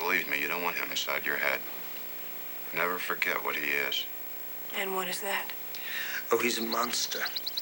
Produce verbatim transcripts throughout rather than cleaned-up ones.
believe me, you don't want him inside your head. Never forget what he is. And what is that? Oh, he's a monster.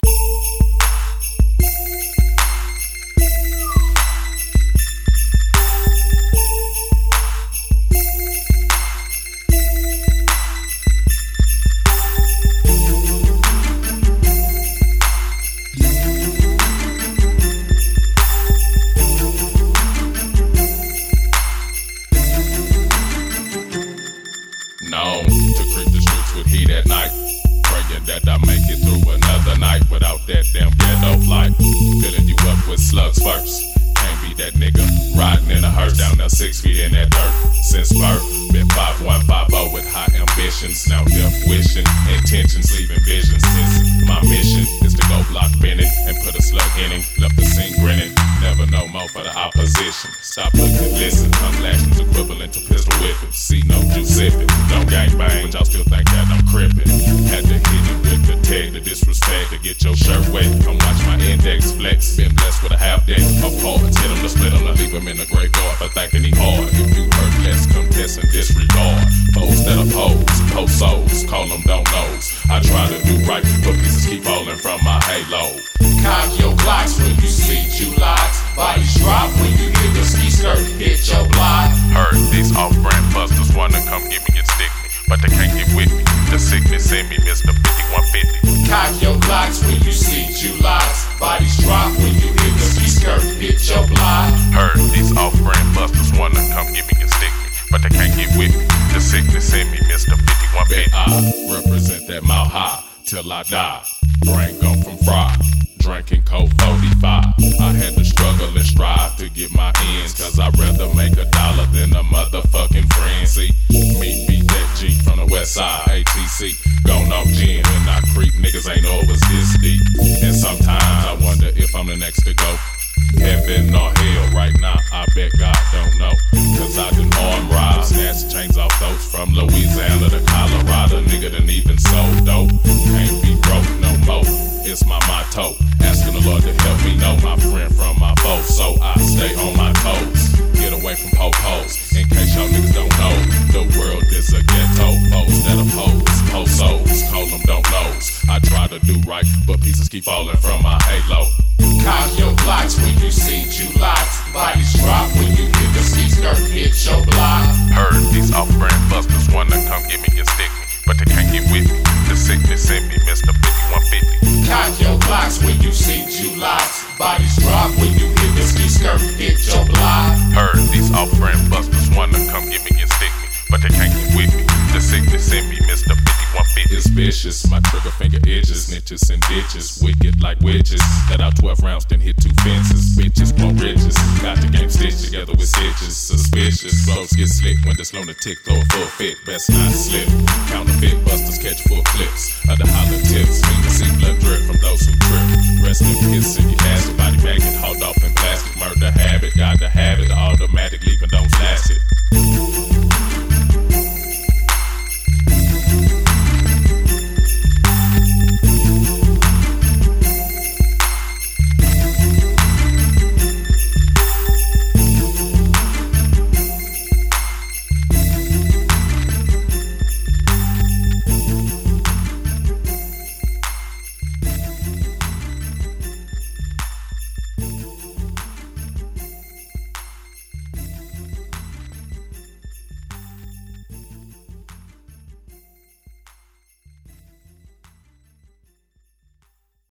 Known to creep the streets with heat at night, praying that I make it through another night without that damn ghetto flight. Filling you up with slugs first. Can't be that nigga riding in a hearse down there six feet in that dirt. Since birth, been five one five oh with high ambitions. Now death wishing, intentions leaving visions. Since my mission is to go block Bennett and put a slug in him. Left the scene grinning, never no more for the opposition. Stop looking, listen, tongue lashings equivalent to pistol whipping. See no juice sipping, don't gang bang, but y'all still think that I'm crippin'. Had to hit you with the tag, the disrespect, to get your shirt wet. Come watch my index flex, been blessed with a half deck of cards. Hit him to split him, to leave him in the graveyard for thinking he hard. If you hurt less, contest and disregard. Foes that oppose, post souls, call them don't knows. I try to do right, but pieces keep falling from my halo. Cock your Glocks when you see July's. Bodies drop when you hear the ski skirt hit your block. Heard these off-brand busters wanna come get me and stick me, but they can't get with me. The sickness in me, Mister fifty-one fifty. Cock your Glocks when you see July's. Bodies drop when you hear the ski skirt hit your block. Heard these off-brand busters wanna come get me and stick me, but they can't get with me. The sickness in me, Mister fifty-one fifty. I represent that mile high till I die. Brain gone from fry. Drinking cold forty-five. I had to struggle and strive to get my ends, cause I'd rather make a dollar than a motherfucking friend. See, me beat that G from the west side, A T C, gone off gin, and I creep, niggas ain't know it was this deep. And sometimes I wonder if I'm the next to go, heaven or hell. Right now, I bet God don't know, cause I done arm rob, snatch chains off those from Louisiana to Colorado. Nigga done even sold dope, can't be broke no more. It's my motto, asking the Lord to help me know my friend from my foe, so I stay on my toes, get away from po-pos. In case y'all niggas don't know, the world is a ghetto. Foes that oppose, post souls, call them don't knows. I try to do right, but pieces keep falling from my halo. Cock your Glocks when you see July's. Bodies drop when you hear the ski skirt hit your block. Heard these off-brand busters wanna come get me and stick me, but they can't get with me. The sickness in me, Mister fifty-one fifty. Cock your Glocks when you see July's. Bodies drop when you hear the ski skirt hit your block. Heard these off-brand busters wanna come get me and stick me, but they can't get with me. The sickness in me, Mister fifty-one fifty. It's vicious, my trigger finger edges, snitches and ditches, wicked like witches. Let out twelve rounds, then hit two fences. Bitches want riches, got the game stitched together with stitches. Suspicious, flows get slick when this lunatic throw a full fit. Best not slip, counterfeit busters catch full clips. Other holler tips, mean to see blood drip from those who trip. Rest in peace, and you has your body bag, get hauled off in plastic. Murder habit, got to have it, automatic leaving, don't